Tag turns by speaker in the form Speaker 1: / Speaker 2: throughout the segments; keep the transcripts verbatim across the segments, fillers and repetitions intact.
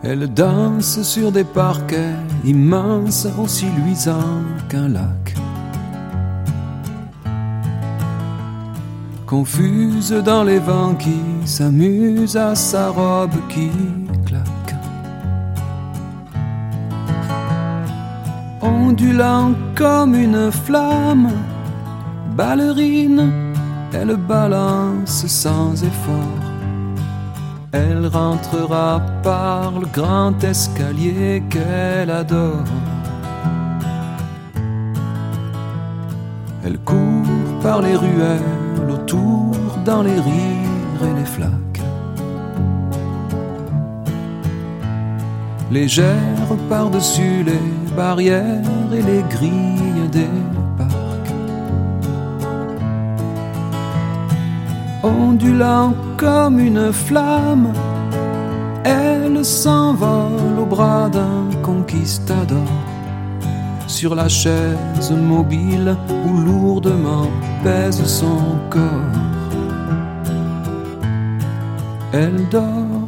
Speaker 1: Elle danse sur des parquets immenses, aussi luisants qu'un lac. Confuse dans les vents qui s'amusent à sa robe qui claque. Ondulant comme une flamme, ballerine, elle balance sans effort. Elle rentrera par le grand escalier qu'elle adore. Elle court par les ruelles, autour, dans les rires et les flaques. Légère par-dessus les barrières et les grilles des parcs. Ondulant comme une flamme, elle s'envole au bras d'un conquistador. Sur la chaise mobile où lourdement pèse son corps, elle dort.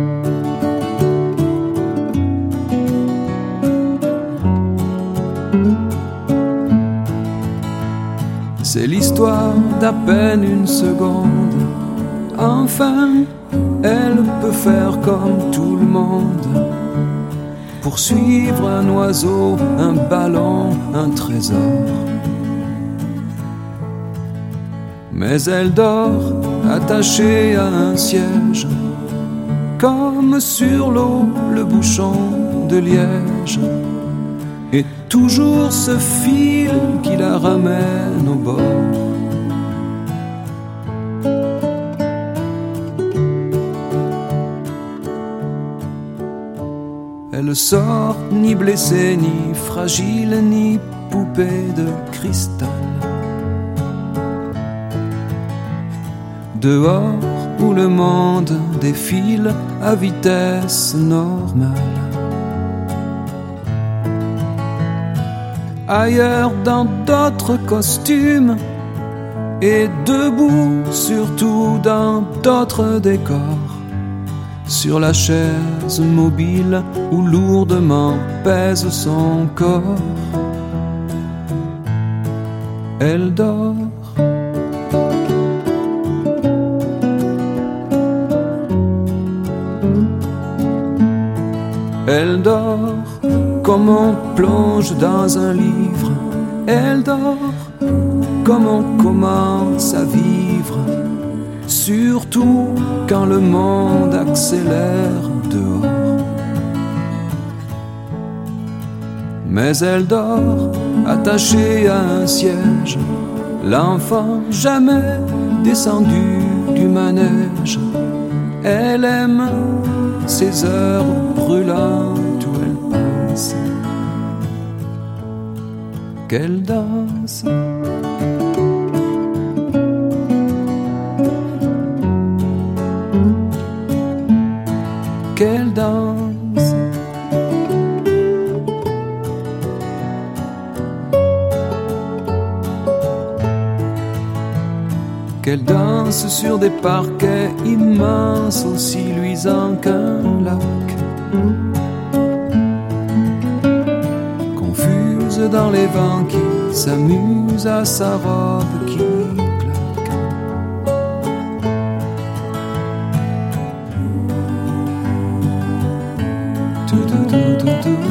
Speaker 1: C'est l'histoire d'à peine une seconde. Enfin, elle peut faire comme tout le monde, poursuivre un oiseau, un ballon, un trésor. Mais elle dort attachée à un siège, comme sur l'eau le bouchon de liège, et toujours ce fil qui la ramène au bord. Elle sort ni blessée, ni fragile, ni poupée de cristal. Dehors où le monde défile à vitesse normale. Ailleurs dans d'autres costumes, et debout surtout dans d'autres décors. Sur la chaise mobile où lourdement pèse son corps, elle dort. Elle dort comme on plonge dans un livre. Elle dort comme on commence à vivre, surtout quand le monde accélère dehors. Mais elle dort attachée à un siège, l'enfant jamais descendu du manège. Elle aime ces heures brûlantes où elle pense qu'elle danse. Qu'elle danse. Qu'elle danse sur des parquets immenses, aussi luisants qu'un lac. Confuse dans les vents qui s'amusent à sa robe qui claque. Tout, tout, tout, tout, tout.